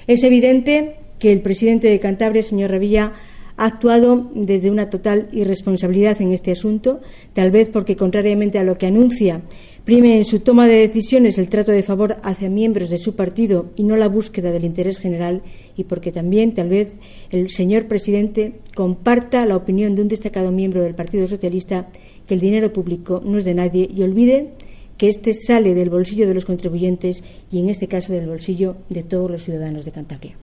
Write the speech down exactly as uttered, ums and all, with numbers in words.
Es evidente que el presidente de Cantabria, señor Revilla, ha actuado desde una total irresponsabilidad en este asunto, tal vez porque, contrariamente a lo que anuncia, prime en su toma de decisiones el trato de favor hacia miembros de su partido y no la búsqueda del interés general, y porque también, tal vez, el señor presidente comparta la opinión de un destacado miembro del Partido Socialista que el dinero público no es de nadie y olvide que éste sale del bolsillo de los contribuyentes y, en este caso, del bolsillo de todos los ciudadanos de Cantabria.